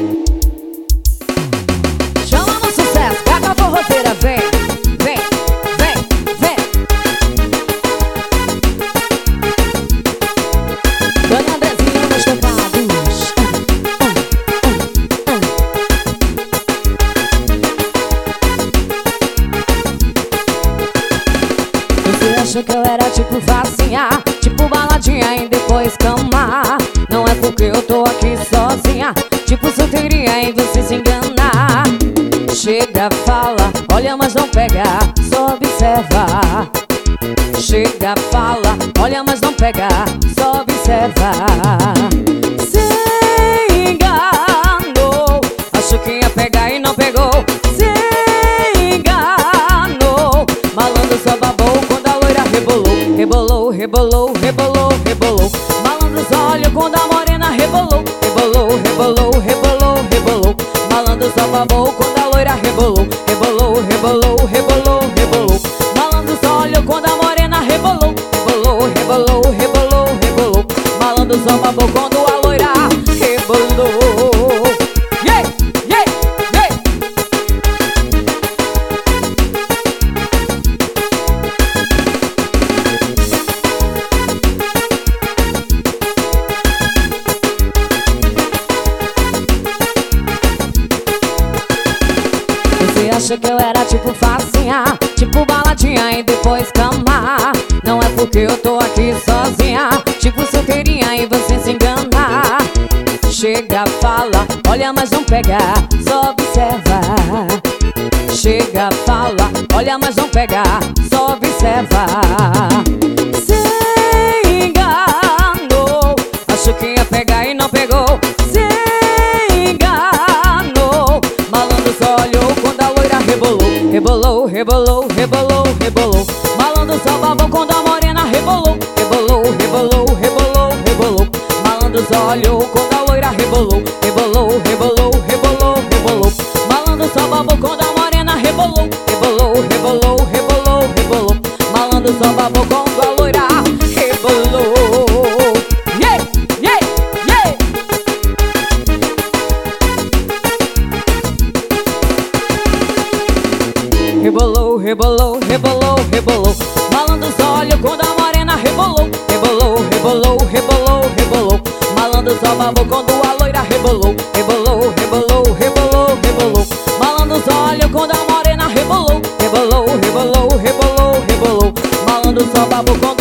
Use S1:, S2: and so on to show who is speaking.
S1: Chama no sucesso, que acabou a roteira, vem, vem, vem, vem. Dona Andrezinha nos teclados. Você acha que eu era tipo facinha, tipo baladinha e depois cama? Não é porque eu tô aqui sozinha, tipo solteirinha e você se engana. Chega, fala, olha mas não pega, só observa. Chega, fala, olha mas não pega, só observa. Se enganou, achou que ia pegar e não pegou. Se enganou, malandro só babou quando a loira rebolou. Rebolou, rebolou, rebolou, rebolou. Malandro só olhou quando a morena rebolou. Rebolou, rebolou, rebolou, rebolou. Malandro só babou quando a loira rebolou. Rebolou, rebolou, rebolou, rebolou. Malandro só olhou quando a morena rebolou. Rebolou, rebolou, rebolou, rebolou. Malandro só babou quando a loira rebolou. Yeah, yeah, yeah. Você acha que eu era tipo facinha, tipo baladinha e depois cama? Não é porque eu tô aqui sozinha, tipo solteirinha e você se engana. Chega, fala, olha mas não pega, só observa. Chega, fala, olha mas não pega, só observa. Se enganou, achou que ia pegar e não pegou. Se enganou, malandro só olhou quando a loira rebolou. Rebolou, rebolou, rebolou, rebolou. Malandro só babou quando a morena rebolou. Rebolou, rebolou, rebolou, rebolou. Malandro só olhou quando a loira rebolou. Rebolou, rebolou, rebolou, rebolou. Malandro só babou quando a morena rebolou. Rebolou, rebolou, rebolou, rebolou. Malandro só babou quando a loira rebolou. Yeah, yeah, yeah. Rebolou, rebolou, rebolou, rebolou. Malandro só olhou quando a morena rebolou. Rebolou, rebolou, rebolou, rebolou. Malandro só babou quando a loira rebolou. Rebolou, rebolou, rebolou, rebolou. Malandro só olhou quando a morena rebolou. Rebolou, rebolou, rebolou, rebolou. Malandro só babou quando